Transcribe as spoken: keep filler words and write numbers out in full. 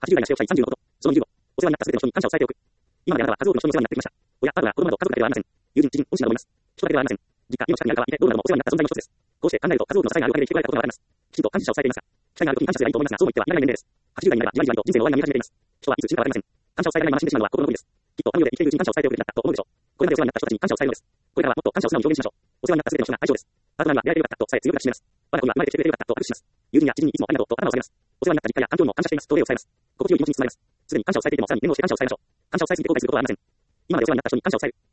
はちじゅう代なしをしたいさんじゅうのこと。そのにじゅうご、お世話になったすべての人に感謝を伝えておく。今まであなたは数多くの人にお世話になってきました。親、あるは子供など家族だけではありません。友人、知人、恩師などもいます。人だけではありません。実家、命近くにあるかはいて、どうなるもお世話になった存在の一つです。こうして考えると数多くの支えがあるおかげで生きてこられたことがわかります。きちんと感謝を伝えていますが、機会があるときに感謝すればいいと思いますが、そうも言ってはいられない年齢です。はちじゅう代になればじわりじわりと人生の終わりが見え始めています。人はいつ死ぬかわかりません。感謝を伝えられないまま死んでしまうのは心の無理です。きっとあの世で生きているうちに感謝を伝えておくべきだったと思うでしょう。これまでお世話になった人たちに感謝を伝えるのです。これからはもっと感謝を素直に表現しましょう。お世話になったすべての人が愛情です。パートナーには出会えてよかったとさえ強く抱きしめます。我が子には生まれてきてくれてよかったと拍手します。友人や知人にいつもありがとうと頭を下げます。お世話になった実家や環境にも感謝していますと礼を伝えます。心地よい気持ちにつながります。すでに感謝を伝えていてもさらに念をして感謝を伝えましょう。感謝を伝えすぎて後悔することはありません。今までお世話になった人に感謝を伝える。